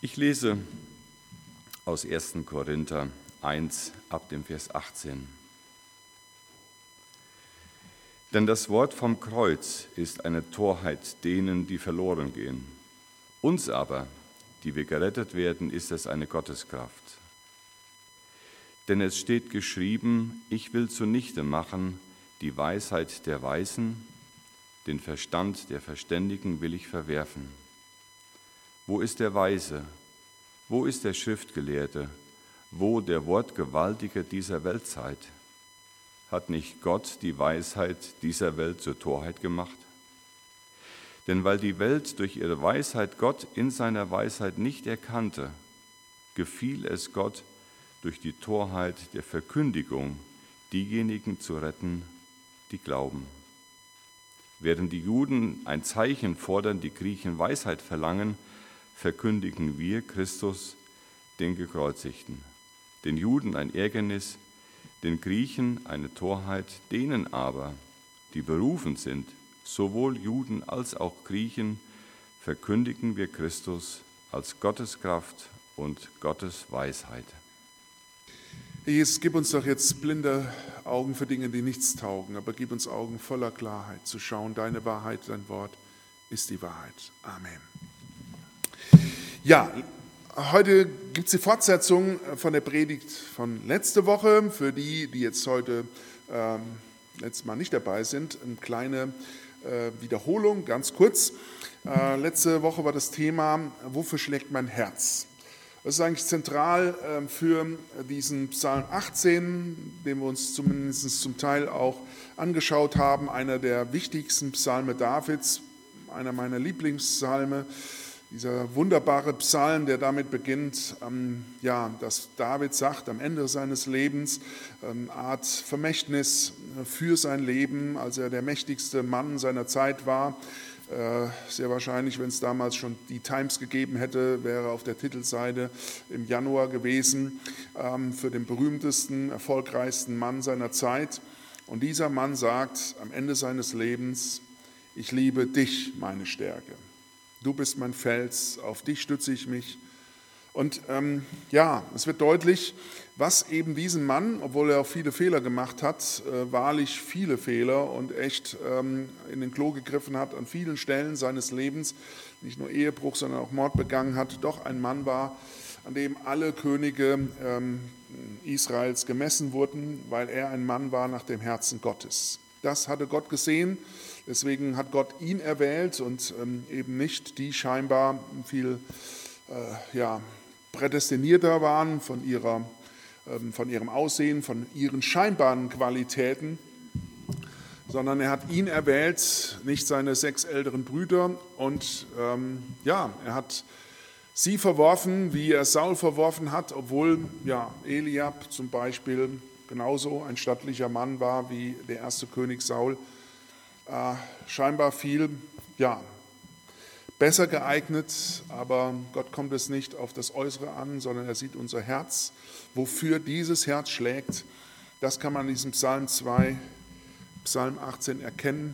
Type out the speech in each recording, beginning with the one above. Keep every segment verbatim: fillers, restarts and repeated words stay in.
Ich lese aus ersten Korinther eins ab dem Vers achtzehn. Denn das Wort vom Kreuz ist eine Torheit denen, die verloren gehen. Uns aber, die wir gerettet werden, ist es eine Gotteskraft. Denn es steht geschrieben, ich will zunichte machen die Weisheit der Weisen, den Verstand der Verständigen will ich verwerfen. Wo ist der Weise? Wo ist der Schriftgelehrte? Wo der Wortgewaltige dieser Weltzeit? Hat nicht Gott die Weisheit dieser Welt zur Torheit gemacht? Denn weil die Welt durch ihre Weisheit Gott in seiner Weisheit nicht erkannte, gefiel es Gott, durch die Torheit der Verkündigung diejenigen zu retten, die glauben. Während die Juden ein Zeichen fordern, die Griechen Weisheit verlangen, verkündigen wir Christus, den Gekreuzigten. Den Juden ein Ärgernis, den Griechen eine Torheit, denen aber, die berufen sind, sowohl Juden als auch Griechen, verkündigen wir Christus als Gottes Kraft und Gottes Weisheit. Herr Jesus, gib uns doch jetzt blinde Augen für Dinge, die nichts taugen, aber gib uns Augen voller Klarheit zu schauen. Deine Wahrheit, dein Wort ist die Wahrheit. Amen. Ja, heute gibt es die Fortsetzung von der Predigt von letzter Woche. Für die, die jetzt heute ähm, letztes Mal nicht dabei sind, eine kleine äh, Wiederholung, ganz kurz. Äh, letzte Woche war das Thema, wofür schlägt mein Herz? Das ist eigentlich zentral äh, für diesen Psalm achtzehn, den wir uns zumindest zum Teil auch angeschaut haben. Einer der wichtigsten Psalme Davids, einer meiner Lieblingspsalme. Dieser wunderbare Psalm, der damit beginnt, ähm, ja, dass David sagt am Ende seines Lebens, eine Art Vermächtnis für sein Leben, als er der mächtigste Mann seiner Zeit war. Äh, sehr wahrscheinlich, wenn es damals schon die Times gegeben hätte, wäre auf der Titelseite im Januar gewesen, ähm, für den berühmtesten, erfolgreichsten Mann seiner Zeit. Und dieser Mann sagt am Ende seines Lebens, ich liebe dich, meine Stärke. Du bist mein Fels, auf dich stütze ich mich. Und ähm, ja, es wird deutlich, was eben diesen Mann, obwohl er auch viele Fehler gemacht hat, äh, wahrlich viele Fehler und echt ähm, in den Klo gegriffen hat an vielen Stellen seines Lebens, nicht nur Ehebruch, sondern auch Mord begangen hat, doch ein Mann war, an dem alle Könige ähm, Israels gemessen wurden, weil er ein Mann war nach dem Herzen Gottes. Das hatte Gott gesehen. Deswegen hat Gott ihn erwählt und ähm, eben nicht die scheinbar viel äh, ja, prädestinierter waren von, ihrer, ähm, von ihrem Aussehen, von ihren scheinbaren Qualitäten, sondern er hat ihn erwählt, nicht seine sechs älteren Brüder. Und ähm, ja, er hat sie verworfen, wie er Saul verworfen hat, obwohl ja, Eliab zum Beispiel genauso ein stattlicher Mann war wie der erste König Saul. Äh, scheinbar viel, ja, besser geeignet, aber Gott kommt es nicht auf das Äußere an, sondern er sieht unser Herz. Wofür dieses Herz schlägt, das kann man in diesem Psalm zwei, Psalm achtzehn erkennen.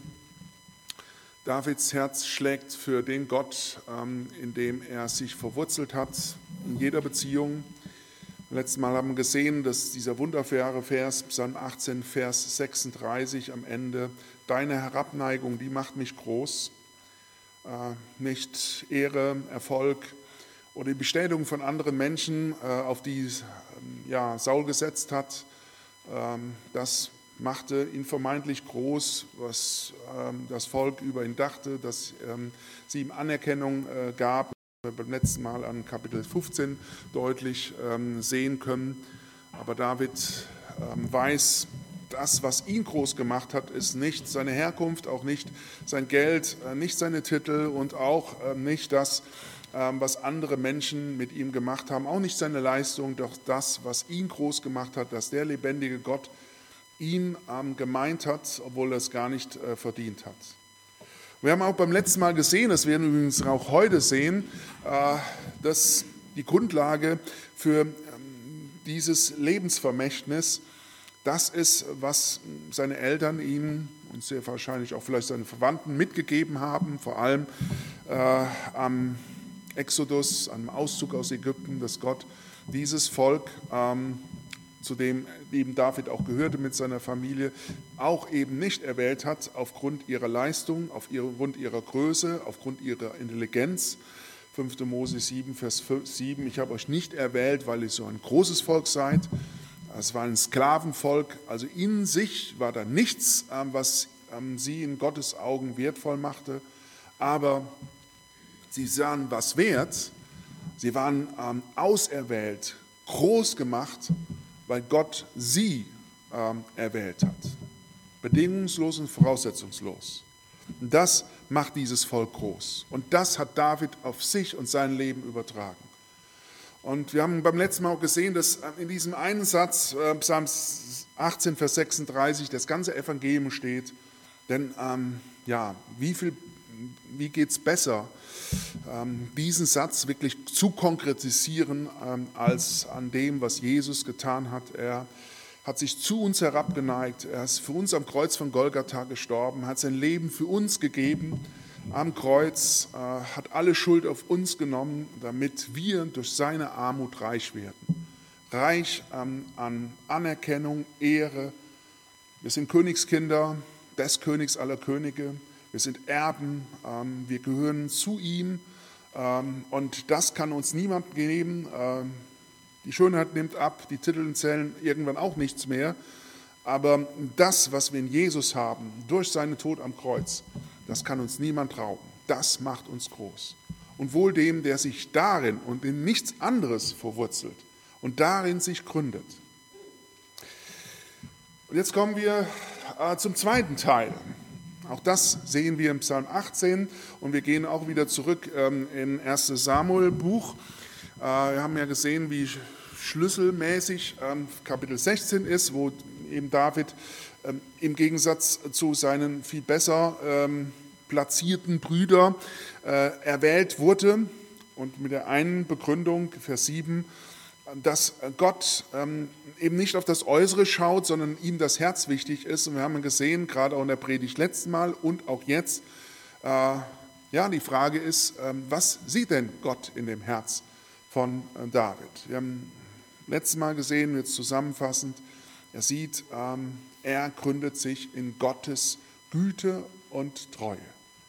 Davids Herz schlägt für den Gott, ähm, in dem er sich verwurzelt hat, in jeder Beziehung. Letztes Mal haben wir gesehen, dass dieser wunderbare Vers, Psalm achtzehn, Vers sechsunddreißig am Ende, deine Herabneigung, die macht mich groß, äh, nicht Ehre, Erfolg oder die Bestätigung von anderen Menschen, äh, auf die äh, ja, Saul gesetzt hat, äh, das machte ihn vermeintlich groß, was äh, das Volk über ihn dachte, dass äh, sie ihm Anerkennung äh, gab. Beim letzten Mal an Kapitel fünfzehn deutlich ähm, sehen können. Aber David ähm, weiß, das, was ihn groß gemacht hat, ist nicht seine Herkunft, auch nicht sein Geld, äh, nicht seine Titel und auch äh, nicht das, äh, was andere Menschen mit ihm gemacht haben, auch nicht seine Leistung, doch das, was ihn groß gemacht hat, dass der lebendige Gott ihn ähm, gemeint hat, obwohl er es gar nicht äh, verdient hat. Wir haben auch beim letzten Mal gesehen, das werden wir übrigens auch heute sehen, dass die Grundlage für dieses Lebensvermächtnis das ist, was seine Eltern ihm und sehr wahrscheinlich auch vielleicht seine Verwandten mitgegeben haben, vor allem am Exodus, am Auszug aus Ägypten, dass Gott dieses Volk, ähm, zu dem eben David auch gehörte mit seiner Familie, auch eben nicht erwählt hat aufgrund ihrer Leistung, aufgrund ihrer Größe, aufgrund ihrer Intelligenz. fünfter Mose sieben, Vers sieben, ich habe euch nicht erwählt, weil ihr so ein großes Volk seid. Es war ein Sklavenvolk, also in sich war da nichts, was sie in Gottes Augen wertvoll machte, aber sie sahen was wert, sie waren auserwählt, groß gemacht, weil Gott sie ähm, erwählt hat. Bedingungslos und voraussetzungslos. Und das macht dieses Volk groß. Und das hat David auf sich und sein Leben übertragen. Und wir haben beim letzten Mal auch gesehen, dass in diesem einen Satz, äh, Psalm achtzehn, Vers sechsunddreißig, das ganze Evangelium steht. Denn ähm, ja, wie viel, wie geht es besser, ähm, diesen Satz wirklich zu konkretisieren, ähm, als an dem, was Jesus getan hat. Er hat sich zu uns herabgeneigt, er ist für uns am Kreuz von Golgatha gestorben, hat sein Leben für uns gegeben am Kreuz, äh, hat alle Schuld auf uns genommen, damit wir durch seine Armut reich werden. Reich ähm, an Anerkennung, Ehre. Wir sind Königskinder des Königs aller Könige. Wir sind Erben, ähm, wir gehören zu ihm ähm, und das kann uns niemand geben. Ähm, die Schönheit nimmt ab, die Titel zählen irgendwann auch nichts mehr. Aber das, was wir in Jesus haben, durch seinen Tod am Kreuz, das kann uns niemand rauben. Das macht uns groß. Und wohl dem, der sich darin und in nichts anderes verwurzelt und darin sich gründet. Und jetzt kommen wir äh, zum zweiten Teil. Auch das sehen wir im Psalm achtzehn und wir gehen auch wieder zurück ähm, in erstes Samuel-Buch. Äh, wir haben ja gesehen, wie schlüsselmäßig ähm, Kapitel sechzehn ist, wo eben David ähm, im Gegensatz zu seinen viel besser ähm, platzierten Brüdern äh, erwählt wurde. Und mit der einen Begründung, Vers sieben, dass Gott ähm, eben nicht auf das Äußere schaut, sondern ihm das Herz wichtig ist. Und wir haben gesehen, gerade auch in der Predigt letzten Mal und auch jetzt, äh, ja, die Frage ist, ähm, was sieht denn Gott in dem Herz von äh, David? Wir haben letztes Mal gesehen, jetzt zusammenfassend, er sieht, ähm, er gründet sich in Gottes Güte und Treue.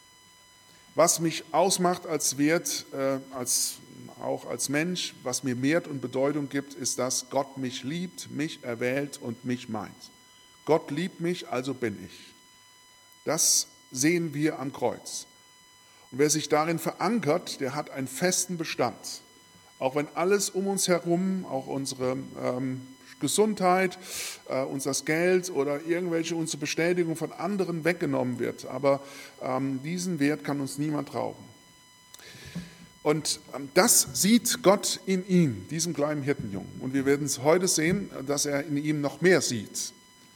Was mich ausmacht als Wert, äh, als auch als Mensch, was mir Wert und Bedeutung gibt, ist, dass Gott mich liebt, mich erwählt und mich meint. Gott liebt mich, also bin ich. Das sehen wir am Kreuz. Und wer sich darin verankert, der hat einen festen Bestand. Auch wenn alles um uns herum, auch unsere ähm, Gesundheit, äh, unser Geld oder irgendwelche unsere Bestätigung von anderen weggenommen wird. Aber ähm, diesen Wert kann uns niemand rauben. Und das sieht Gott in ihm, diesem kleinen Hirtenjungen. Und wir werden es heute sehen, dass er in ihm noch mehr sieht.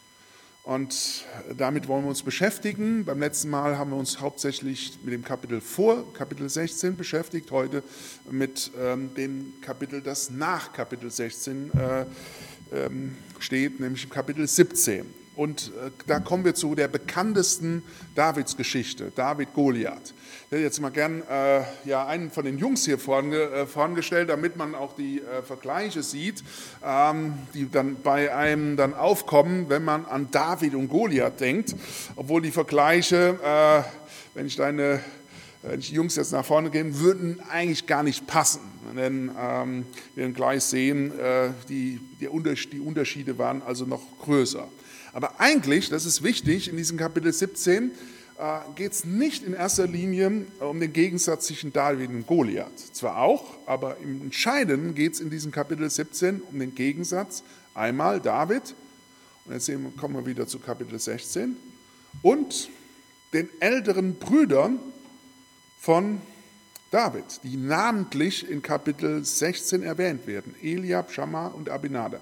Und damit wollen wir uns beschäftigen. Beim letzten Mal haben wir uns hauptsächlich mit dem Kapitel vor Kapitel sechzehn beschäftigt, heute mit ähm, dem Kapitel, das nach Kapitel sechzehn äh, ähm, steht, nämlich Kapitel siebzehn. Und äh, da kommen wir zu der bekanntesten Davids-Geschichte, David Goliath. Ich hätte jetzt mal gern äh, ja, einen von den Jungs hier vorne, äh, vorangestellt, damit man auch die äh, Vergleiche sieht, ähm, die dann bei einem dann aufkommen, wenn man an David und Goliath denkt. Obwohl die Vergleiche, äh, wenn ich deine wenn ich die Jungs jetzt nach vorne gehen, würden eigentlich gar nicht passen. Denn ähm, wir werden gleich sehen, äh, die, die, Unterschiede, die Unterschiede waren also noch größer. Aber eigentlich, das ist wichtig, in diesem Kapitel siebzehn äh, geht es nicht in erster Linie um den Gegensatz zwischen David und Goliath. Zwar auch, aber im Entscheidenden geht es in diesem Kapitel siebzehn um den Gegensatz einmal David, und jetzt sehen wir, kommen wir wieder zu Kapitel sechzehn, und den älteren Brüdern von David, die namentlich in Kapitel sechzehn erwähnt werden, Eliab, Schamma und Abinadab.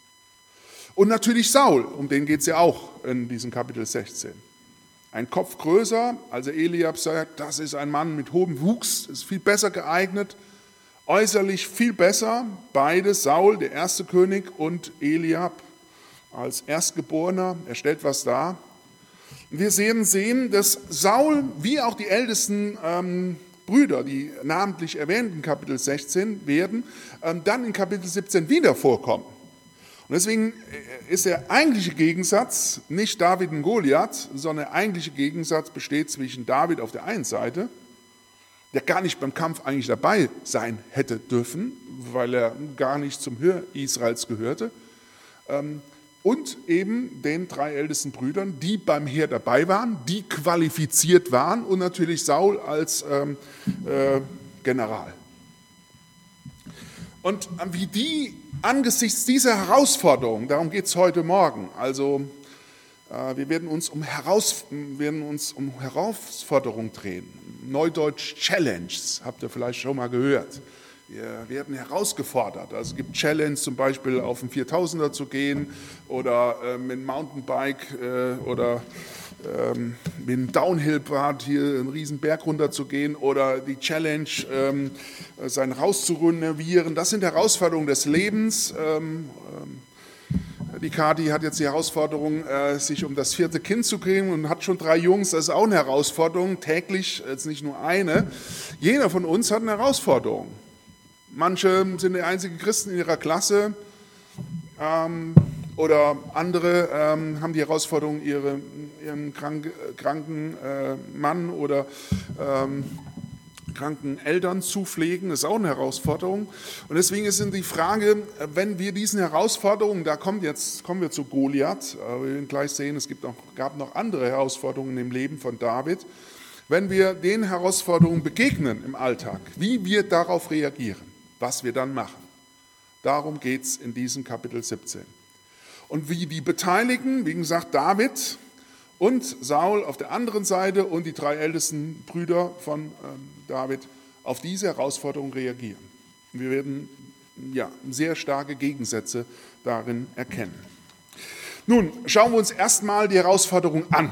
Und natürlich Saul, um den geht es ja auch in diesem Kapitel sechzehn. Ein Kopf größer, also Eliab sagt, das ist ein Mann mit hohem Wuchs, ist viel besser geeignet, äußerlich viel besser, beide, Saul, der erste König, und Eliab als Erstgeborener, er stellt was dar. Wir sehen, sehen, dass Saul, wie auch die ältesten ähm, Brüder, die namentlich erwähnt in Kapitel sechzehn werden, dann in Kapitel siebzehn wieder vorkommen. Und deswegen ist der eigentliche Gegensatz nicht David und Goliath, sondern der eigentliche Gegensatz besteht zwischen David auf der einen Seite, der gar nicht beim Kampf eigentlich dabei sein hätte dürfen, weil er gar nicht zum Heer Israels gehörte, und eben den drei ältesten Brüdern, die beim Heer dabei waren, die qualifiziert waren, und natürlich Saul als ähm, äh, General. Und wie die angesichts dieser Herausforderung, darum geht es heute Morgen, also äh, wir werden uns um, Heraus, werden uns um Herausforderungen drehen, Neudeutsch Challenges, habt ihr vielleicht schon mal gehört. Wir werden herausgefordert. Also es gibt Challenge, zum Beispiel auf den viertausender zu gehen oder äh, mit dem Mountainbike äh, oder ähm, mit dem Downhill-Pfad hier einen riesen Berg runter zu gehen oder die Challenge, ähm, sein Haus zu renovieren. Das sind Herausforderungen des Lebens. Ähm, ähm, die Kathi hat jetzt die Herausforderung, äh, sich um das vierte Kind zu kriegen und hat schon drei Jungs. Das ist auch eine Herausforderung, täglich, jetzt nicht nur eine. Jeder von uns hat eine Herausforderung. Manche sind die einzigen Christen in ihrer Klasse ähm, oder andere ähm, haben die Herausforderung, ihre, ihren krank, kranken äh, Mann oder ähm, kranken Eltern zu pflegen. Das ist auch eine Herausforderung. Und deswegen ist die Frage, wenn wir diesen Herausforderungen, da kommt jetzt, kommen wir zu Goliath, wir werden gleich sehen, es gibt auch, gab noch andere Herausforderungen im Leben von David, wenn wir den Herausforderungen begegnen im Alltag, wie wir darauf reagieren, was wir dann machen. Darum geht es in diesem Kapitel siebzehn. Und wie die Beteiligten, wie gesagt, David und Saul auf der anderen Seite und die drei ältesten Brüder von ähm, David auf diese Herausforderung reagieren. Wir werden ja, sehr starke Gegensätze darin erkennen. Nun, schauen wir uns erstmal die Herausforderung an.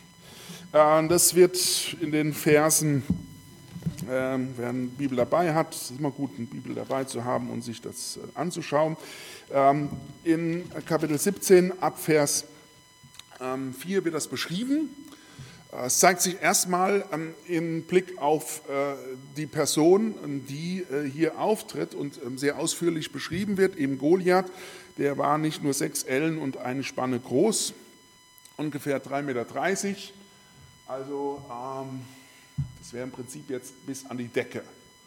Äh, das wird in den Versen, Ähm, wer eine Bibel dabei hat, ist immer gut, eine Bibel dabei zu haben und sich das äh, anzuschauen. Ähm, in Kapitel siebzehn, ab Vers ähm, vier wird das beschrieben. Äh, es zeigt sich erstmal ähm, im Blick auf äh, die Person, die äh, hier auftritt und ähm, sehr ausführlich beschrieben wird, eben Goliath. Der war nicht nur sechs Ellen und eine Spanne groß, ungefähr drei Meter dreißig, also ähm, das wäre im Prinzip jetzt bis an die Decke.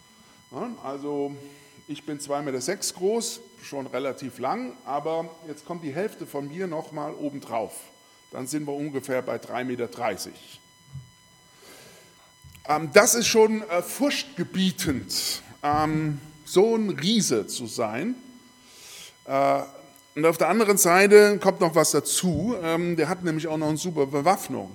Also ich bin zwei Meter sechs groß, schon relativ lang, aber jetzt kommt die Hälfte von mir nochmal obendrauf. Dann sind wir ungefähr bei drei Meter dreißig. Das ist schon furchtgebietend, so ein Riese zu sein. Und auf der anderen Seite kommt noch was dazu, der hat nämlich auch noch eine super Bewaffnung.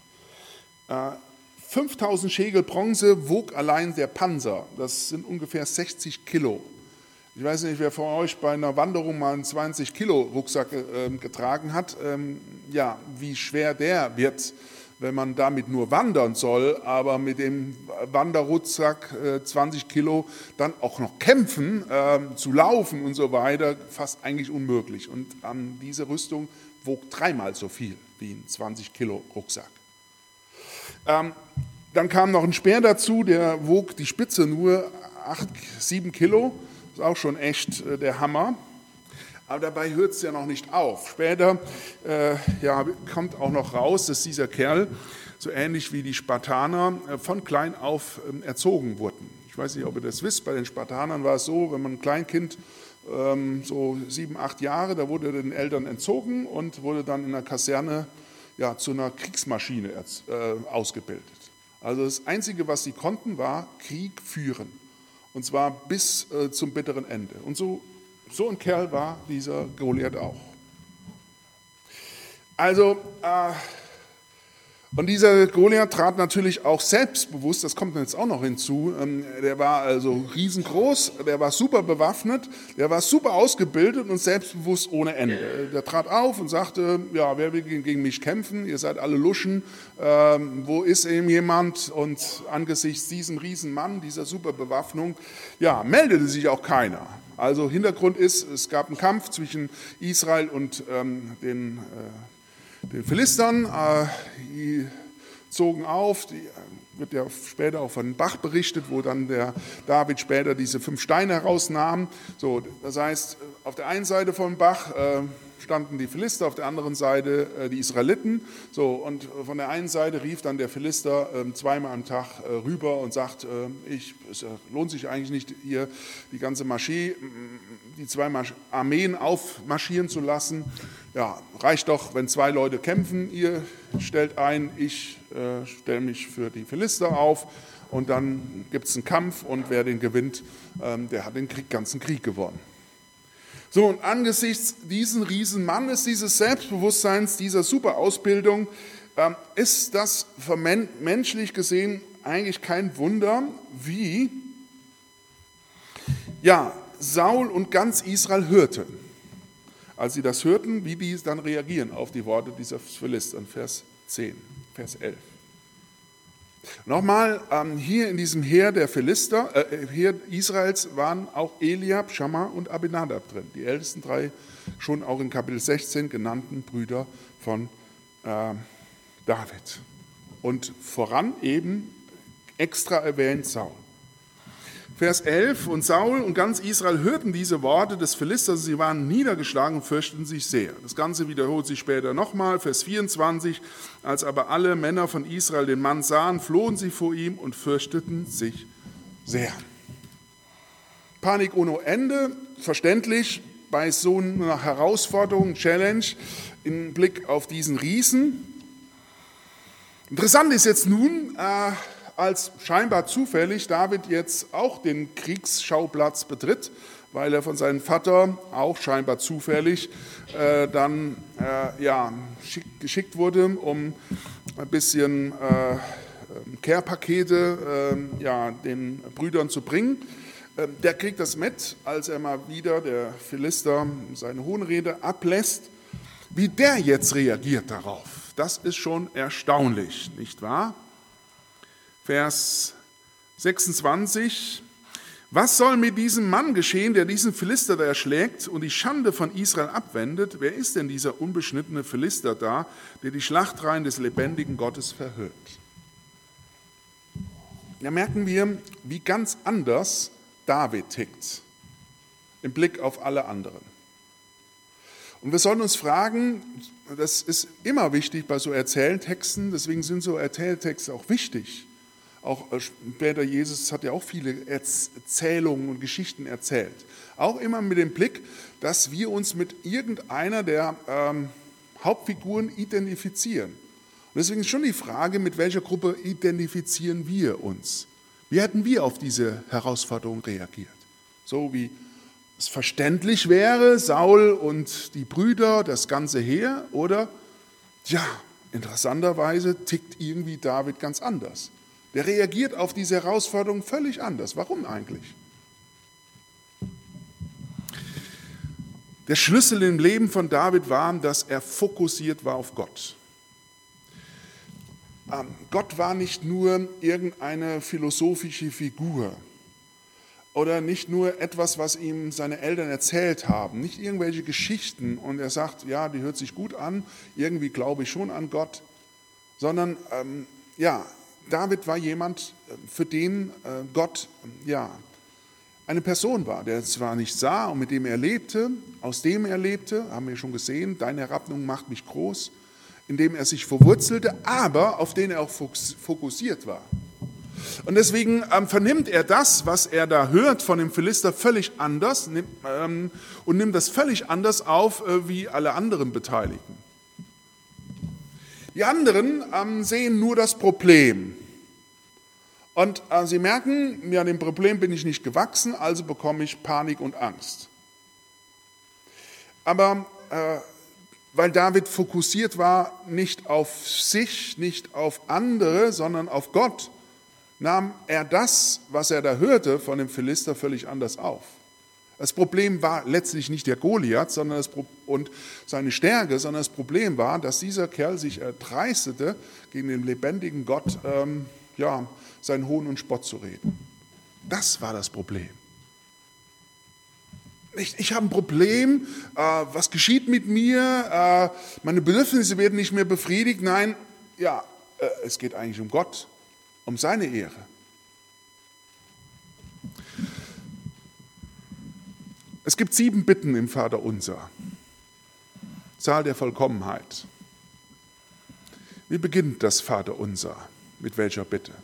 fünftausend Schäkel Bronze wog allein der Panzer. Das sind ungefähr sechzig Kilo. Ich weiß nicht, wer von euch bei einer Wanderung mal einen zwanzig Kilo Rucksack äh, getragen hat. Ähm, ja, wie schwer der wird, wenn man damit nur wandern soll, aber mit dem Wanderrucksack äh, zwanzig Kilo dann auch noch kämpfen, äh, zu laufen und so weiter, fast eigentlich unmöglich. Und ähm, diese Rüstung wog dreimal so viel wie ein zwanzig Kilo Rucksack. Ähm, dann kam noch ein Speer dazu, der wog die Spitze nur acht, sieben Kilo. Das ist auch schon echt äh, der Hammer. Aber dabei hört es ja noch nicht auf. Später äh, ja, kommt auch noch raus, dass dieser Kerl, so ähnlich wie die Spartaner, äh, von klein auf äh, erzogen wurden. Ich weiß nicht, ob ihr das wisst, bei den Spartanern war es so, wenn man ein Kleinkind, ähm, so sieben, acht Jahre, da wurde den Eltern entzogen und wurde dann in der Kaserne ja, zu einer Kriegsmaschine äh, ausgebildet. Also das Einzige, was sie konnten, war Krieg führen. Und zwar bis äh, zum bitteren Ende. Und so, so ein Kerl war dieser Goliath auch. Also, äh, und dieser Goliath trat natürlich auch selbstbewusst, das kommt jetzt auch noch hinzu, ähm, der war also riesengroß, der war super bewaffnet, der war super ausgebildet und selbstbewusst ohne Ende. Der trat auf und sagte, ja, wer will gegen mich kämpfen, ihr seid alle Luschen, ähm, wo ist eben jemand? Und angesichts diesem Riesenmann, dieser super Bewaffnung, ja, meldete sich auch keiner. Also Hintergrund ist, es gab einen Kampf zwischen Israel und ähm, den äh, den Philistern. Die zogen auf, die wird ja später auch von Bach berichtet, wo dann der David später diese fünf Steine herausnahm. So, das heißt, auf der einen Seite vom Bach äh, standen die Philister, auf der anderen Seite äh, die Israeliten. So, und von der einen Seite rief dann der Philister äh, zweimal am Tag äh, rüber und sagt, äh, ich, es äh, lohnt sich eigentlich nicht, hier die ganze Marschee, die zwei Armeen aufmarschieren zu lassen. Ja, reicht doch, wenn zwei Leute kämpfen, ihr stellt ein, ich äh, stelle mich für die Philister auf und dann gibt es einen Kampf und wer den gewinnt, ähm, der hat den Krieg, ganzen Krieg gewonnen. So, und angesichts diesen Riesenmannes, dieses Selbstbewusstseins, dieser super Ausbildung, ähm, ist das men- menschlich gesehen eigentlich kein Wunder, wie ja, Saul und ganz Israel hörte. Als sie das hörten, wie die dann reagieren auf die Worte dieser Philister, Vers zehn, Vers elf. Nochmal, ähm, hier in diesem Heer der Philister, äh, Heer Israels waren auch Eliab, Schamma und Abinadab drin. Die ältesten drei, schon auch in Kapitel sechzehn genannten Brüder von äh, David. Und voran eben extra erwähnt Saul. Vers elf, und Saul und ganz Israel hörten diese Worte des Philisters, sie waren niedergeschlagen und fürchteten sich sehr. Das Ganze wiederholt sich später nochmal, Vers vierundzwanzig, als aber alle Männer von Israel den Mann sahen, flohen sie vor ihm und fürchteten sich sehr. Panik ohne Ende, verständlich bei so einer Herausforderung, Challenge, im Blick auf diesen Riesen. Interessant ist jetzt nun, äh, als scheinbar zufällig David jetzt auch den Kriegsschauplatz betritt, weil er von seinem Vater auch scheinbar zufällig äh, dann äh, ja, schick, geschickt wurde, um ein bisschen äh, Care-Pakete äh, ja, den Brüdern zu bringen. Äh, der kriegt das mit, als er mal wieder, der Philister, seine Hohnrede ablässt. Wie der jetzt reagiert darauf, das ist schon erstaunlich, nicht wahr? Vers sechsundzwanzig, was soll mit diesem Mann geschehen, der diesen Philister da erschlägt und die Schande von Israel abwendet? Wer ist denn dieser unbeschnittene Philister da, der die Schlachtreihen des lebendigen Gottes verhöhnt? Da merken wir, wie ganz anders David tickt, im Blick auf alle anderen. Und wir sollten uns fragen, das ist immer wichtig bei so Erzähltexten, deswegen sind so Erzähltexte auch wichtig. Auch später, Jesus hat ja auch viele Erzählungen und Geschichten erzählt. Auch immer mit dem Blick, dass wir uns mit irgendeiner der ähm, Hauptfiguren identifizieren. Und deswegen ist schon die Frage, mit welcher Gruppe identifizieren wir uns? Wie hätten wir auf diese Herausforderung reagiert? So wie es verständlich wäre, Saul und die Brüder, das ganze Heer, oder, ja, interessanterweise tickt irgendwie David ganz anders. Der reagiert auf diese Herausforderung völlig anders. Warum eigentlich? Der Schlüssel im Leben von David war, dass er fokussiert war auf Gott. Gott war nicht nur irgendeine philosophische Figur oder nicht nur etwas, was ihm seine Eltern erzählt haben, nicht irgendwelche Geschichten und er sagt, ja, die hört sich gut an, irgendwie glaube ich schon an Gott, sondern ähm, ja, David war jemand, für den Gott ja, eine Person war, der zwar nicht sah und mit dem er lebte, aus dem er lebte, haben wir schon gesehen, deine Herabnung macht mich groß, in dem er sich verwurzelte, aber auf den er auch fokussiert war. Und deswegen ähm, vernimmt er das, was er da hört von dem Philister, völlig anders nimmt, ähm, und nimmt das völlig anders auf äh, wie alle anderen Beteiligten. Die anderen ähm, sehen nur das Problem. Und äh, sie merken, ja, dem Problem bin ich nicht gewachsen, also bekomme ich Panik und Angst. Aber äh, weil David fokussiert war, nicht auf sich, nicht auf andere, sondern auf Gott, nahm er das, was er da hörte von dem Philister, völlig anders auf. Das Problem war letztlich nicht der Goliath sondern das Pro- und seine Stärke, sondern das Problem war, dass dieser Kerl sich erdreistete, gegen den lebendigen Gott ähm, ja, seinen Hohn und Spott zu reden. Das war das Problem. Ich, ich habe ein Problem, äh, was geschieht mit mir, äh, meine Bedürfnisse werden nicht mehr befriedigt. Nein, ja, Äh, es geht eigentlich um Gott, um seine Ehre. Es gibt sieben Bitten im Vaterunser. Zahl der Vollkommenheit. Wie beginnt das Vaterunser? Mit welcher Bitte?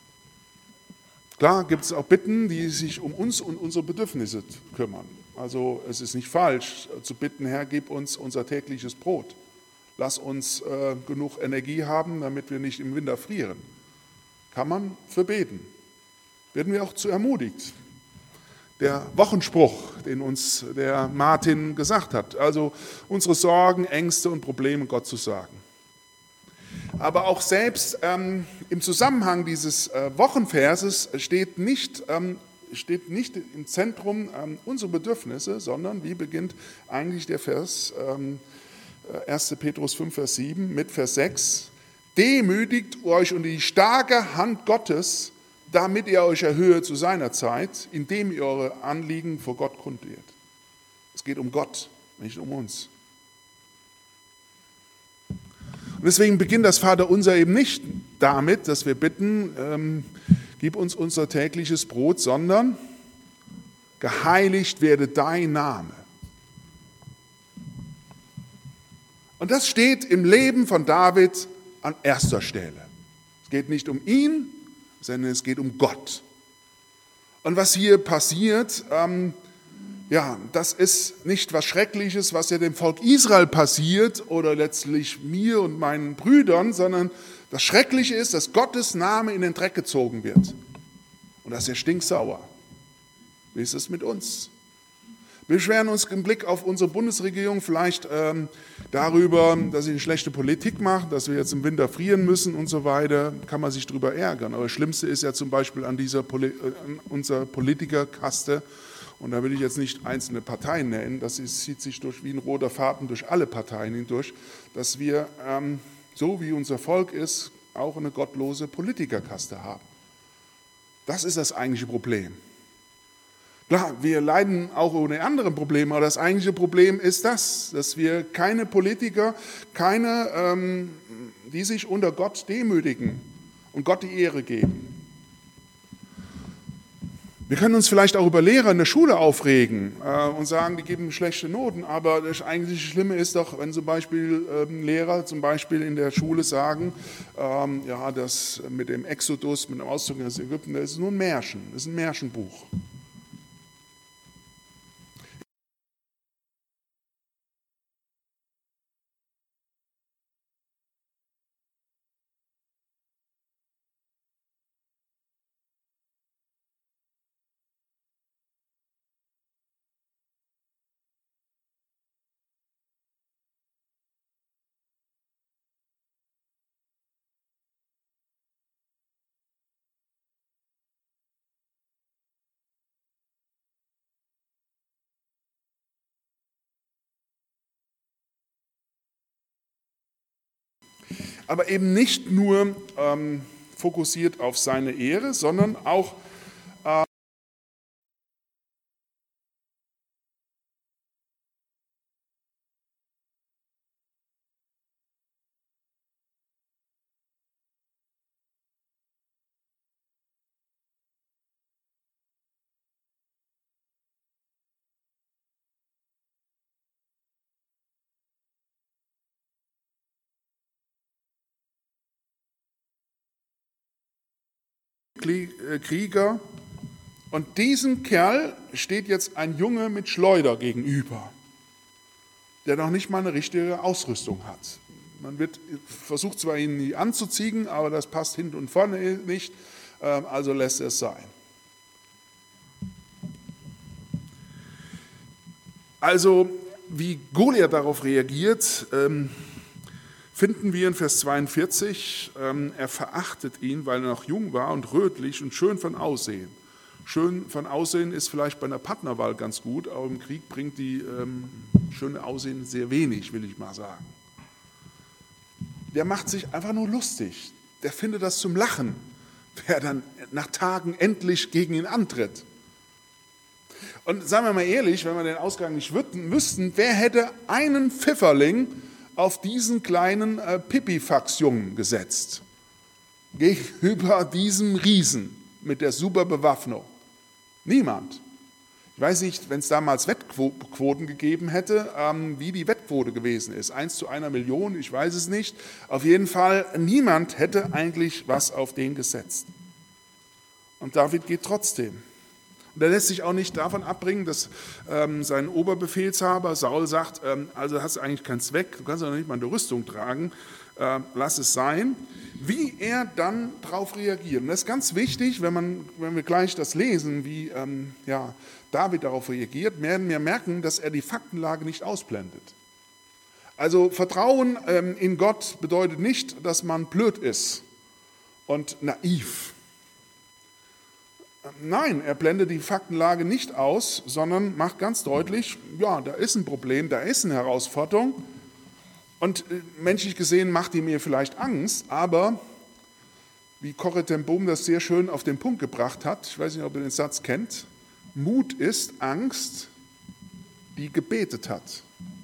Klar gibt es auch Bitten, die sich um uns und unsere Bedürfnisse kümmern. Also es ist nicht falsch zu bitten, Herr, gib uns unser tägliches Brot. Lass uns äh, genug Energie haben, damit wir nicht im Winter frieren. Kann man für beten. Werden wir auch zu ermutigt. Der Wochenspruch, den uns der Martin gesagt hat, also unsere Sorgen, Ängste und Probleme Gott zu sagen. Aber auch selbst ähm, im Zusammenhang dieses äh, Wochenverses steht nicht, ähm, steht nicht im Zentrum ähm, unsere Bedürfnisse, sondern wie beginnt eigentlich der Vers ähm, erster Petrus fünf, Vers sieben mit Vers sechs. Demütigt euch unter die starke Hand Gottes, damit ihr euch erhöhe zu seiner Zeit, indem ihr eure Anliegen vor Gott kundtut. Es geht um Gott, nicht um uns. Und deswegen beginnt das Vaterunser eben nicht damit, dass wir bitten, ähm, gib uns unser tägliches Brot, sondern geheiligt werde dein Name. Und das steht im Leben von David an erster Stelle. Es geht nicht um ihn, sondern es geht um Gott. Und was hier passiert, ähm, ja, das ist nicht was Schreckliches, was ja dem Volk Israel passiert oder letztlich mir und meinen Brüdern, sondern das Schreckliche ist, dass Gottes Name in den Dreck gezogen wird. Und das ist ja stinksauer. Wie ist es mit uns? Wir beschweren uns im Blick auf unsere Bundesregierung vielleicht ähm, darüber, dass sie eine schlechte Politik macht, dass wir jetzt im Winter frieren müssen und so weiter. Kann man sich darüber ärgern. Aber das Schlimmste ist ja zum Beispiel an dieser Poli- an unserer Politikerkaste, und da will ich jetzt nicht einzelne Parteien nennen, das ist, zieht sich durch wie ein roter Faden durch alle Parteien hindurch, dass wir, ähm, so wie unser Volk ist, auch eine gottlose Politikerkaste haben. Das ist das eigentliche Problem. Klar, wir leiden auch ohne andere Probleme, aber das eigentliche Problem ist das, dass wir keine Politiker, keine, ähm, die sich unter Gott demütigen und Gott die Ehre geben. Wir können uns vielleicht auch über Lehrer in der Schule aufregen äh, und sagen, die geben schlechte Noten, aber das eigentliche Schlimme ist doch, wenn zum Beispiel ähm, Lehrer zum Beispiel in der Schule sagen, ähm, ja, das mit dem Exodus, mit dem Auszug aus Ägypten, das ist nur ein Märchen, das ist ein Märchenbuch. Aber eben nicht nur ähm, fokussiert auf seine Ehre, sondern auch äh, Krieger. Und diesem Kerl steht jetzt ein Junge mit Schleuder gegenüber, der noch nicht mal eine richtige Ausrüstung hat. Man wird versucht zwar, ihn nie anzuziehen, aber das passt hinten und vorne nicht, also lässt er es sein. Also, wie Goliath darauf reagiert, finden wir in Vers zweiundvierzig, ähm, er verachtet ihn, weil er noch jung war und rötlich und schön von Aussehen. Schön von Aussehen ist vielleicht bei einer Partnerwahl ganz gut, aber im Krieg bringt die ähm, schöne Aussehen sehr wenig, will ich mal sagen. Der macht sich einfach nur lustig. Der findet das zum Lachen, wer dann nach Tagen endlich gegen ihn antritt. Und sagen wir mal ehrlich, wenn wir den Ausgang nicht wüssten, wer hätte einen Pfifferling auf diesen kleinen äh, Pipifax-Jungen gesetzt? gegenüber diesem Riesen mit der super Bewaffnung? Niemand. Ich weiß nicht, wenn es damals Wettquoten gegeben hätte, ähm, wie die Wettquote gewesen ist. Eins zu einer Million, ich weiß es nicht. Auf jeden Fall, niemand hätte eigentlich was auf den gesetzt. Und David geht trotzdem. Und er lässt sich auch nicht davon abbringen, dass ähm, sein Oberbefehlshaber Saul sagt, ähm, also hast du eigentlich keinen Zweck, du kannst ja noch nicht mal eine Rüstung tragen, äh, lass es sein. Wie er dann darauf reagiert. Und das ist ganz wichtig, wenn, man, wenn wir gleich das lesen, wie ähm, ja, David darauf reagiert, werden wir merken, dass er die Faktenlage nicht ausblendet. Also Vertrauen ähm, in Gott bedeutet nicht, dass man blöd ist und naiv. Nein, er blendet die Faktenlage nicht aus, sondern macht ganz deutlich, ja, da ist ein Problem, da ist eine Herausforderung. Und menschlich gesehen macht die mir vielleicht Angst, aber wie Corrie ten Boom das sehr schön auf den Punkt gebracht hat, ich weiß nicht, ob ihr den Satz kennt, Mut ist Angst, die gebetet hat.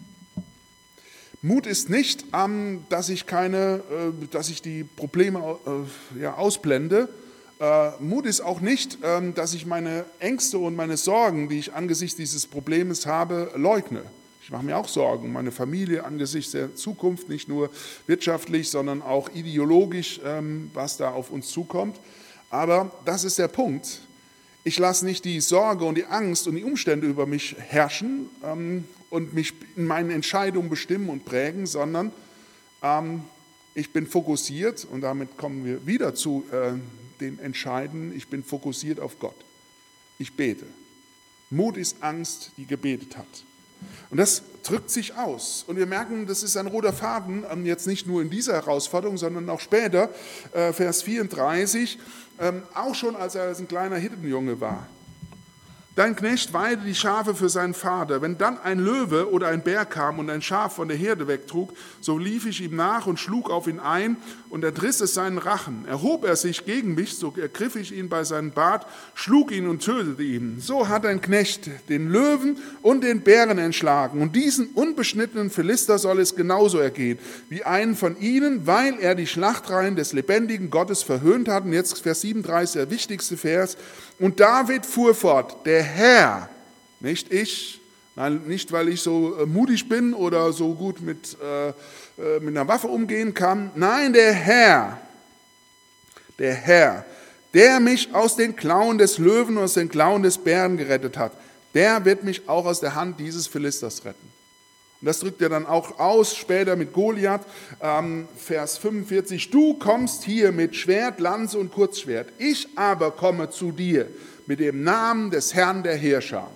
Mut ist nicht, dass ich, keine, dass ich die Probleme ja, ausblende. Mut ist auch nicht, dass ich meine Ängste und meine Sorgen, die ich angesichts dieses Problems habe, leugne. Ich mache mir auch Sorgen um meine Familie angesichts der Zukunft, nicht nur wirtschaftlich, sondern auch ideologisch, was da auf uns zukommt. Aber das ist der Punkt. Ich lasse nicht die Sorge und die Angst und die Umstände über mich herrschen und mich in meinen Entscheidungen bestimmen und prägen, sondern ich bin fokussiert, und damit kommen wir wieder zu dem Entscheidenden, ich bin fokussiert auf Gott. Ich bete. Mut ist Angst, die gebetet hat. Und das drückt sich aus. Und wir merken, das ist ein roter Faden, jetzt nicht nur in dieser Herausforderung, sondern auch später, Vers vierunddreißig, auch schon als er als ein kleiner Hirtenjunge war. Dein Knecht weide die Schafe für seinen Vater. Wenn dann ein Löwe oder ein Bär kam und ein Schaf von der Herde wegtrug, so lief ich ihm nach und schlug auf ihn ein und entriss es seinen Rachen. Erhob er sich gegen mich, so ergriff ich ihn bei seinem Bart, schlug ihn und tötete ihn. So hat ein Knecht den Löwen und den Bären entschlagen. Und diesen unbeschnittenen Philister soll es genauso ergehen, wie einen von ihnen, weil er die Schlachtreihen des lebendigen Gottes verhöhnt hat. Und jetzt Vers siebenunddreißig, der wichtigste Vers. Und David fuhr fort, der Herr, nicht ich, nein, nicht weil ich so mutig bin oder so gut mit, äh, mit einer Waffe umgehen kann, nein, der Herr, der Herr, der mich aus den Klauen des Löwen und aus den Klauen des Bären gerettet hat, der wird mich auch aus der Hand dieses Philisters retten. Und das drückt er dann auch aus, später mit Goliath, ähm, Vers fünfundvierzig, du kommst hier mit Schwert, Lanze und Kurzschwert, ich aber komme zu dir mit dem Namen des Herrn der Heerscharen.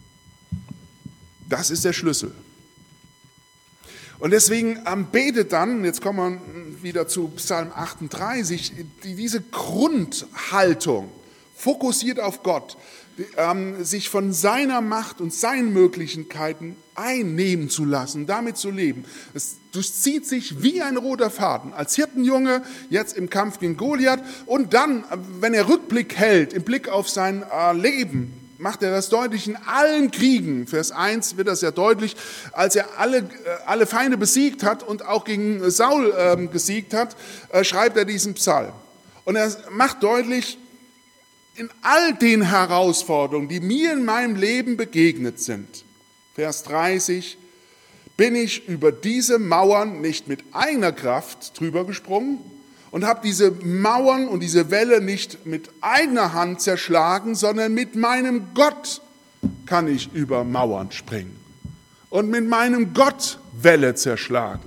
Das ist der Schlüssel. Und deswegen ähm, betet dann, jetzt kommen wir wieder zu Psalm achtunddreißig, die, diese Grundhaltung, fokussiert auf Gott, ähm, sich von seiner Macht und seinen Möglichkeiten einnehmen zu lassen, damit zu leben. Es durchzieht sich wie ein roter Faden. Als Hirtenjunge, jetzt im Kampf gegen Goliath und dann, wenn er Rückblick hält, im Blick auf sein äh, Leben, macht er das deutlich in allen Kriegen. Vers eins wird das ja deutlich, als er alle, äh, alle Feinde besiegt hat und auch gegen Saul äh, gesiegt hat, äh, schreibt er diesen Psalm. Und er macht deutlich, in all den Herausforderungen, die mir in meinem Leben begegnet sind, Vers dreißig, bin ich über diese Mauern nicht mit eigener Kraft drüber gesprungen und habe diese Mauern und diese Welle nicht mit eigener Hand zerschlagen, sondern mit meinem Gott kann ich über Mauern springen und mit meinem Gott Welle zerschlagen.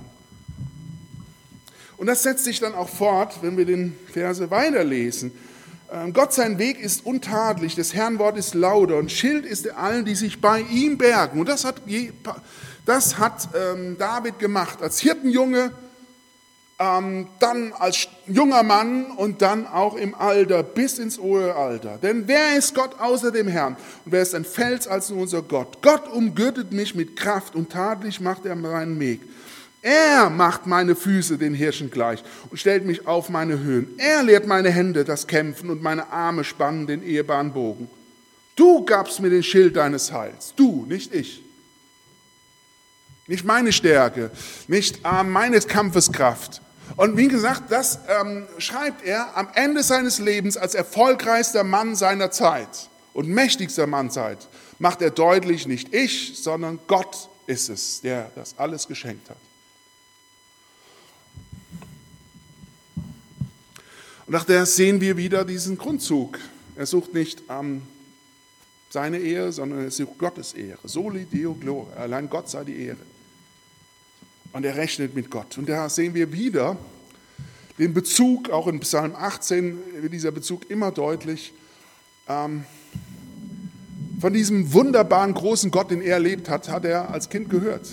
Und das setzt sich dann auch fort, wenn wir den Verse weiterlesen. Gott, sein Weg ist untadelig, des Herrn Wort ist lauter und Schild ist er allen, die sich bei ihm bergen. Und das hat, das hat ähm, David gemacht, als Hirtenjunge, ähm, dann als junger Mann und dann auch im Alter, bis ins hohe Alter. Denn wer ist Gott außer dem Herrn? Und wer ist ein Fels als nur unser Gott? Gott umgürtet mich mit Kraft und tadelig macht er meinen Weg. Er macht meine Füße den Hirschen gleich und stellt mich auf meine Höhen. Er lehrt meine Hände das Kämpfen und meine Arme spannen den ehrbaren Bogen. Du gabst mir den Schild deines Heils. Du, nicht ich. Nicht meine Stärke, nicht äh, meine Kampfeskraft. Und wie gesagt, das ähm, schreibt er am Ende seines Lebens als erfolgreichster Mann seiner Zeit und mächtigster Mann Zeit, macht er deutlich, nicht ich, sondern Gott ist es, der das alles geschenkt hat. Und nach der sehen wir wieder diesen Grundzug. Er sucht nicht ähm, seine Ehre, sondern er sucht Gottes Ehre. Soli Deo Gloria, allein Gott sei die Ehre. Und er rechnet mit Gott. Und da sehen wir wieder den Bezug, auch in Psalm achtzehn wird dieser Bezug immer deutlich, ähm, von diesem wunderbaren großen Gott, den er erlebt hat, hat er als Kind gehört.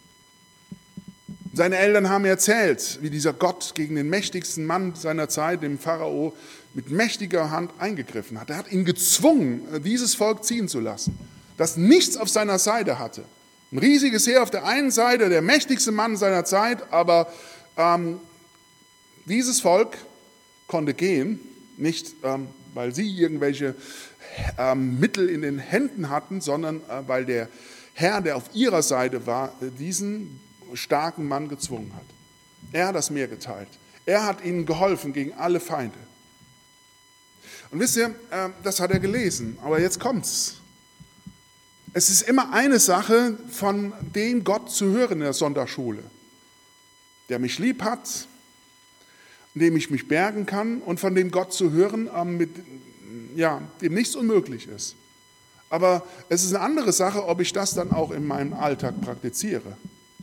Seine Eltern haben erzählt, wie dieser Gott gegen den mächtigsten Mann seiner Zeit, dem Pharao, mit mächtiger Hand eingegriffen hat. Er hat ihn gezwungen, dieses Volk ziehen zu lassen, das nichts auf seiner Seite hatte. Ein riesiges Heer auf der einen Seite, der mächtigste Mann seiner Zeit, aber ähm, dieses Volk konnte gehen, nicht ähm, weil sie irgendwelche ähm, Mittel in den Händen hatten, sondern äh, weil der Herr, der auf ihrer Seite war, diesen starken Mann gezwungen hat. Er hat das Meer geteilt. Er hat ihnen geholfen gegen alle Feinde. Und wisst ihr, äh, das hat er gelesen, aber jetzt kommt's. Es ist immer eine Sache, von dem Gott zu hören in der Sonntagsschule, der mich lieb hat, in dem ich mich bergen kann und von dem Gott zu hören, mit, ja, dem nichts unmöglich ist. Aber es ist eine andere Sache, ob ich das dann auch in meinem Alltag praktiziere.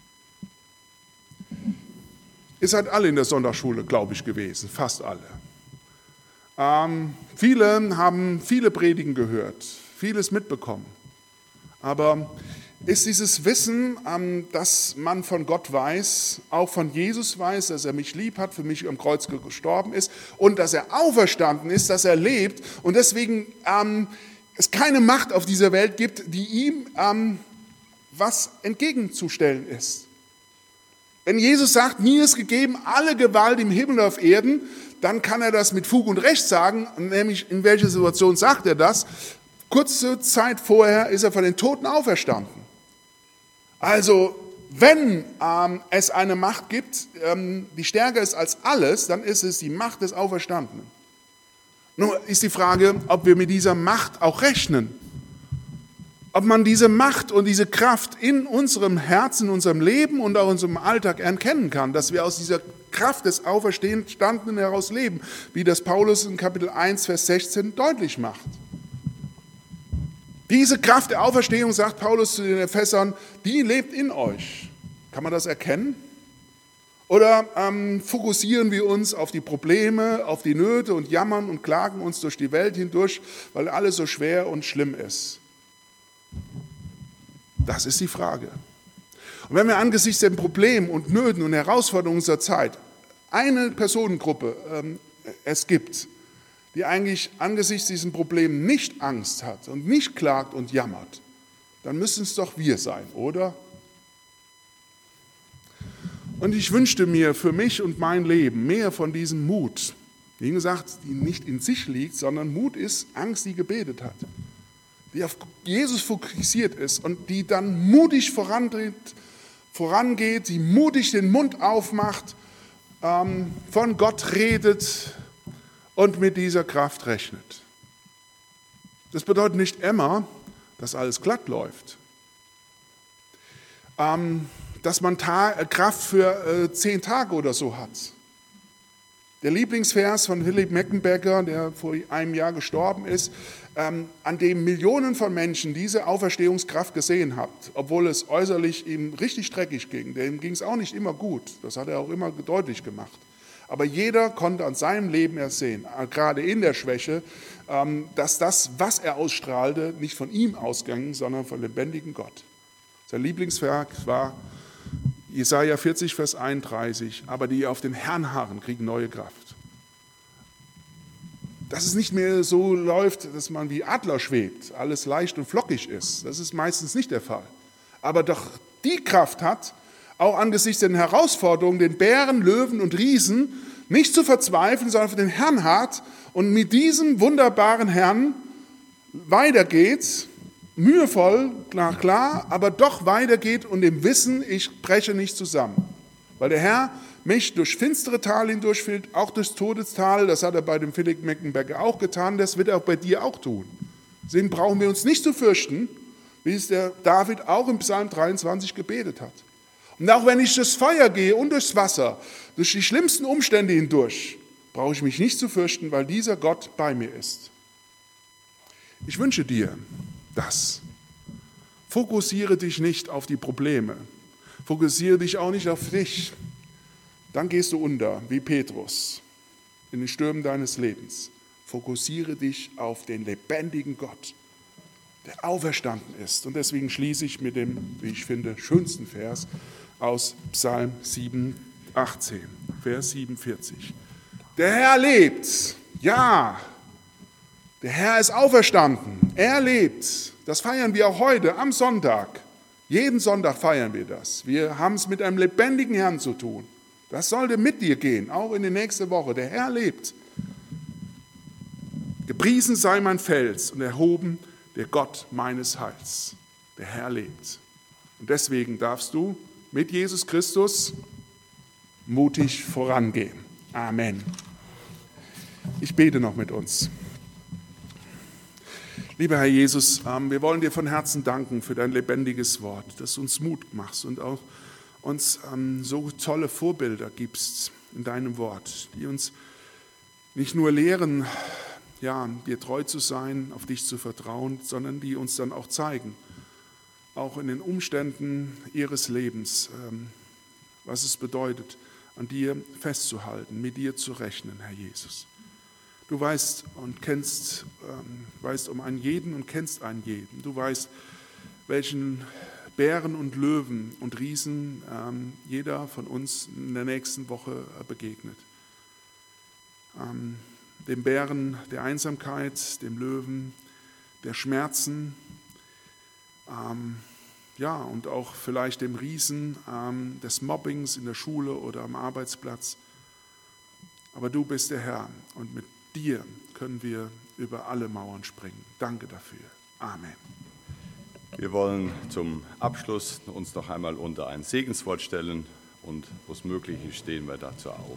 Ihr seid alle in der Sonntagsschule, glaube ich, gewesen, fast alle. Ähm, viele haben viele Predigen gehört, vieles mitbekommen. Aber ist dieses Wissen, dass man von Gott weiß, auch von Jesus weiß, dass er mich lieb hat, für mich am Kreuz gestorben ist und dass er auferstanden ist, dass er lebt und deswegen ähm, es keine Macht auf dieser Welt gibt, die ihm ähm, was entgegenzustellen ist. Wenn Jesus sagt, mir ist gegeben alle Gewalt im Himmel und auf Erden, dann kann er das mit Fug und Recht sagen, nämlich in welcher Situation sagt er das? Kurze Zeit vorher ist er von den Toten auferstanden. Also, wenn ähm, es eine Macht gibt, ähm, die stärker ist als alles, dann ist es die Macht des Auferstandenen. Nur ist die Frage, ob wir mit dieser Macht auch rechnen. Ob man diese Macht und diese Kraft in unserem Herzen, in unserem Leben und auch in unserem Alltag erkennen kann, dass wir aus dieser Kraft des Auferstandenen heraus leben, wie das Paulus in Kapitel eins, Vers sechzehn deutlich macht. Diese Kraft der Auferstehung, sagt Paulus zu den Ephesern, die lebt in euch. Kann man das erkennen? Oder ähm, fokussieren wir uns auf die Probleme, auf die Nöte und jammern und klagen uns durch die Welt hindurch, weil alles so schwer und schlimm ist? Das ist die Frage. Und wenn wir angesichts der Probleme und Nöten und Herausforderungen unserer Zeit eine Personengruppe ähm, es gibt, die eigentlich angesichts diesen Problemen nicht Angst hat und nicht klagt und jammert, dann müssen es doch wir sein, oder? Und ich wünschte mir für mich und mein Leben mehr von diesem Mut, wie gesagt, die nicht in sich liegt, sondern Mut ist Angst, die gebetet hat, die auf Jesus fokussiert ist und die dann mutig vorantritt, vorangeht, die mutig den Mund aufmacht, ähm, von Gott redet und mit dieser Kraft rechnet. Das bedeutet nicht immer, dass alles glatt läuft. Ähm, dass man Ta- Kraft für äh, zehn Tage oder so hat. Der Lieblingsvers von Philipp Meckenbecker, der vor einem Jahr gestorben ist, ähm, an dem Millionen von Menschen diese Auferstehungskraft gesehen haben, obwohl es äußerlich ihm richtig dreckig ging. Dem ging es auch nicht immer gut, das hat er auch immer deutlich gemacht. Aber jeder konnte an seinem Leben ersehen, gerade in der Schwäche, ähm, dass das, was er ausstrahlte, nicht von ihm ausging, sondern von lebendigen Gott. Sein Lieblingsvers war Jesaja vierzig, Vers einunddreißig, aber die auf den Herrn harren, kriegen neue Kraft. Dass es nicht mehr so läuft, dass man wie Adler schwebt, alles leicht und flockig ist, das ist meistens nicht der Fall. Aber doch die Kraft hat, auch angesichts der Herausforderungen, den Bären, Löwen und Riesen, nicht zu verzweifeln, sondern für den Herrn hart und mit diesem wunderbaren Herrn weitergeht, mühevoll, klar, klar, aber doch weitergeht und im Wissen, ich breche nicht zusammen. Weil der Herr mich durch finstere Tal hindurchführt, auch durchs Todestal. Das hat er bei dem Philipp Meckenberger auch getan, das wird er auch bei dir auch tun. Deswegen brauchen wir uns nicht zu fürchten, wie es der David auch im Psalm dreiundzwanzig gebetet hat. Und auch wenn ich durchs Feuer gehe und durchs Wasser, durch die schlimmsten Umstände hindurch, brauche ich mich nicht zu fürchten, weil dieser Gott bei mir ist. Ich wünsche dir das. Fokussiere dich nicht auf die Probleme. Fokussiere dich auch nicht auf dich. Dann gehst du unter, wie Petrus, in den Stürmen deines Lebens. Fokussiere dich auf den lebendigen Gott, der auferstanden ist. Und deswegen schließe ich mit dem, wie ich finde, schönsten Vers aus Psalm sieben, achtzehn, Vers siebenundvierzig. Der Herr lebt, ja, der Herr ist auferstanden, er lebt. Das feiern wir auch heute am Sonntag. Jeden Sonntag feiern wir das. Wir haben es mit einem lebendigen Herrn zu tun. Das sollte mit dir gehen, auch in die nächste Woche. Der Herr lebt. Gepriesen sei mein Fels und erhoben der Gott meines Heils. Der Herr lebt. Und deswegen darfst du mit Jesus Christus mutig vorangehen. Amen. Ich bete noch mit uns. Lieber Herr Jesus, wir wollen dir von Herzen danken für dein lebendiges Wort, dass du uns Mut machst und auch uns so tolle Vorbilder gibst in deinem Wort, die uns nicht nur lehren, ja, dir treu zu sein, auf dich zu vertrauen, sondern die uns dann auch zeigen, auch in den Umständen ihres Lebens, was es bedeutet, an dir festzuhalten, mit dir zu rechnen, Herr Jesus. Du weißt und kennst, ähm, weißt um einen jeden und kennst einen jeden. Du weißt, welchen Bären und Löwen und Riesen ähm, jeder von uns in der nächsten Woche äh, begegnet. Ähm, dem Bären der Einsamkeit, dem Löwen der Schmerzen, ähm, ja, und auch vielleicht dem Riesen ähm, des Mobbings in der Schule oder am Arbeitsplatz. Aber du bist der Herr und mit dir können wir über alle Mauern springen. Danke dafür. Amen. Wir wollen zum Abschluss uns noch einmal unter ein Segenswort stellen und wo es möglich ist, stehen wir dazu auf.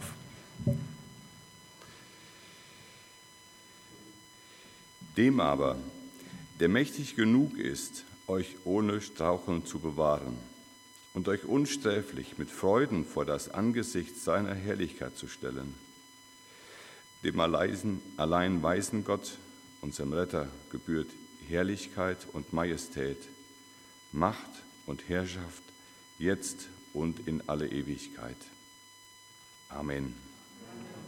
Dem aber, der mächtig genug ist, euch ohne Straucheln zu bewahren und euch unsträflich mit Freuden vor das Angesicht seiner Herrlichkeit zu stellen, dem allein weisen Gott, unserem Retter, gebührt Herrlichkeit und Majestät, Macht und Herrschaft, jetzt und in alle Ewigkeit. Amen.